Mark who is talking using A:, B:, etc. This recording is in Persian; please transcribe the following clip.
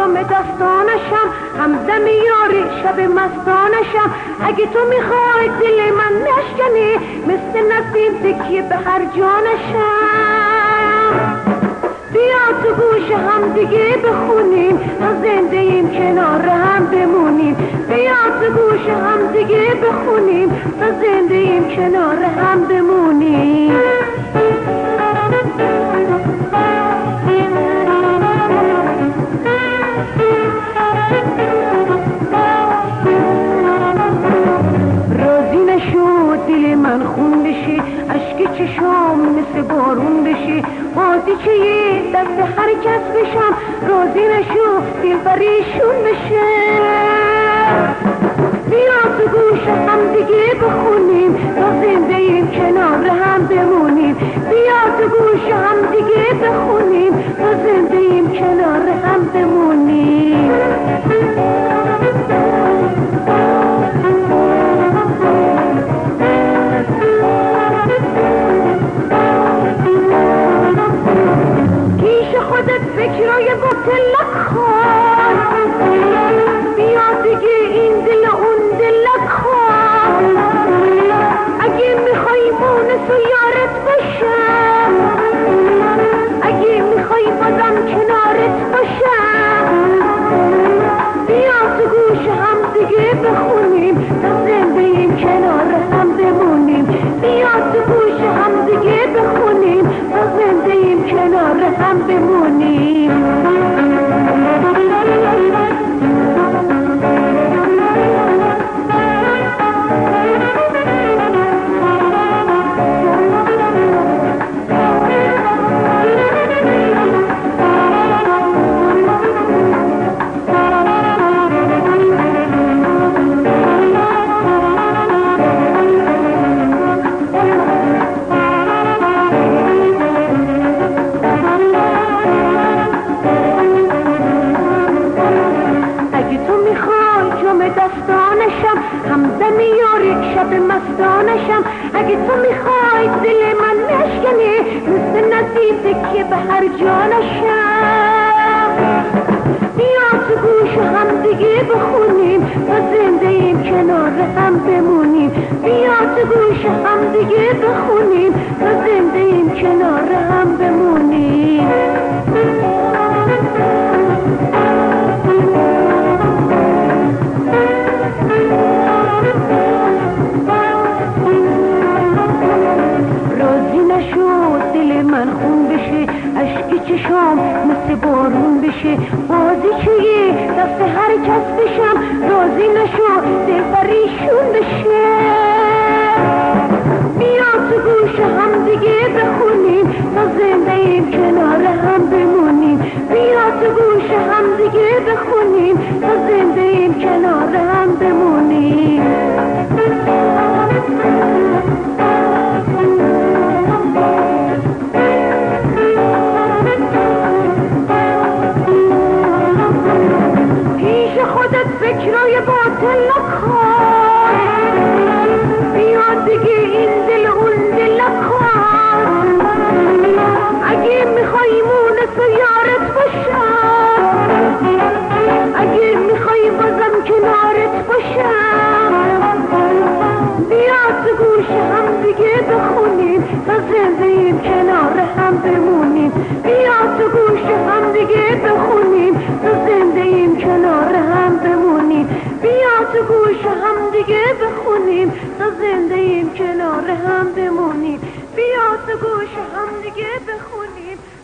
A: جام دستانشم، همدم یاری شب مستانشم. اگه تو میخوای دل من نشکنی، مثل نسیم تکیه به هر جانشم. بیا تو گوش هم دیگه بخونیم، تا زنده ایم کنار هم بمونیم. بیا تو گوش هم دیگه بخونیم، تا زنده ایم کنار هم بمونیم. راضی نشد دل من خون بشه، اشک چشام مثل بارون بشه، بازیچه دست هر کس بشم. راضی نشد دل پریشون بشه. بیا تو گوش هم دیگه بخونیم، تا زنده ایم کنار هم بمونیم. بیا تو گوش هم دیگه بخونیم، تا زنده ایم کنار هم بمونیم. فکرای باطل نکن، بیا دیگه این دل اون دل نکن. اگه میخوای مونس و یارت باشم، اگه میخوای بازم کنارت باشم. بیا تو گوش هم دیگه بخونیم، تا زنده ایم کنار هم بمونیم. بیا تو گوش هم دیگه بخونیم، تا زنده ایم کنار هم بمونیم. همدم یاری شب مستانشم. اگه تو میخوای دل من نشکنی، مثل نسیم تکیه به هر جانشم. بیا تو گوش هم دیگه بخونیم، تا زنده ایم کنار هم بمونیم. بیا تو گوش هم دیگه بخونیم، تا زنده ایم کنار هم بمونیم. راضی نشد دل من خون بشه، اشک چشام مثل بارون بشه، بازیچه دست هر کس بشم. راضی نشد دل پریشون بشه. بیا تو گوش هم دیگه بخونیم، تا زنده ایم کنار هم بمونیم. بیا تو گوش هم دیگه بخونیم، تا زنده ایم کنار هم بمونیم. پیش خودت فکرای باطل نکن، بیا دیگه این دل اون دل نکن. اگه میخوای مونس و یارت باشم، اگه میخوای بازم کنارت باشم. بیا تو گوش هم دیگه بخونیم، تا زنده ایم کنار هم بمونیم. بیا تو گوش هم دیگه بخونیم، تا زنده ایم کنار هم بمونیم. بیا تو گوش هم دیگه بخونیم، تا زنده ایم کنار هم بمونیم. بیا تو گوش هم دیگه بخونیم.